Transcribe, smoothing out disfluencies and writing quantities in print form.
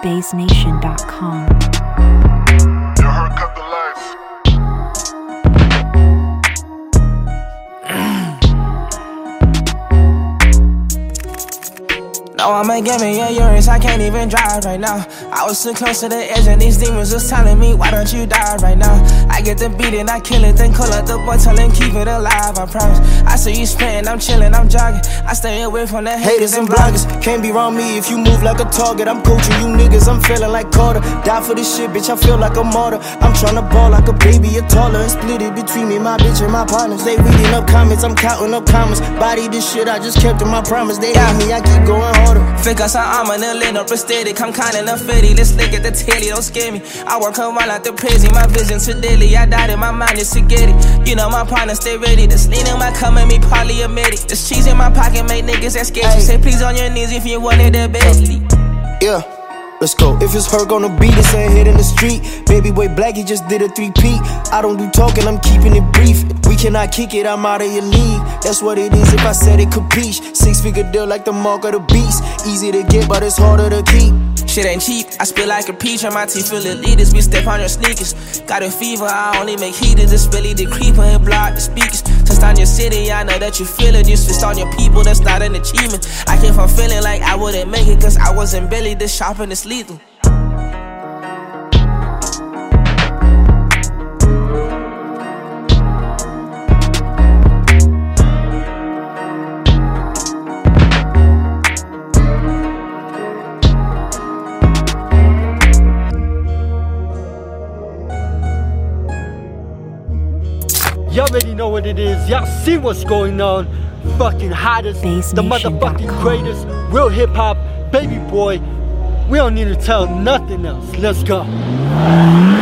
BassNation.com. Your heart cut the lights. No, I'ma give me a urine, I can't even drive right now. I was too close to the edge and these demons was telling me, why don't you die right now? I get the beat and I kill it, then call up the boy, tell him keep it alive, I promise. I see you spitting, I'm chilling, I'm jogging. I stay away from the haters and bloggers. Can't be wrong me if you move like a target. I'm coaching you niggas, I'm feeling like Carter. Die for this shit, bitch, I feel like a martyr. I'm tryna ball like a baby, a taller, and split it between me, my bitch, and my partners. They reading up comments, I'm counting up comments. Body this shit, I just kept in my promise. They hate me, I keep going harder. Fake us, I'm on the lane, no prosthetic. I'm kinda enough fitty, let's look at the telly, don't scare me. I work around like the crazy, my vision too daily. I died in my mind just to get it. You know my partner stay ready. This lean in my come and me polyametic. This cheese in my pocket make niggas that sketchy. Say please on your knees if you want it the bestly. Yeah. Let's go. If it's her gonna beat us and hit in the street. Baby boy Black, he just did a 3-peat. I don't do talking, I'm keeping it brief. We cannot kick it, I'm out of your league. That's what it is if I said it capiche. 6-figure deal like the mark of the beast. Easy to get, but it's harder to keep. Shit ain't cheap, I spill like a peach and my teeth feel elitist. We step on your sneakers. Got a fever, I only make heaters. It's really the creeper and block the speakers. Touched on your city, I know that you feel it. You switched on your people, that's not an achievement. I came from feeling like I wouldn't make it, cause I wasn't Billy, this shopping is lethal. Y'all already know what it is. Y'all see what's going on. Fucking hottest, the motherfucking greatest, real hip hop, baby boy. We don't need to tell nothing else. Let's go.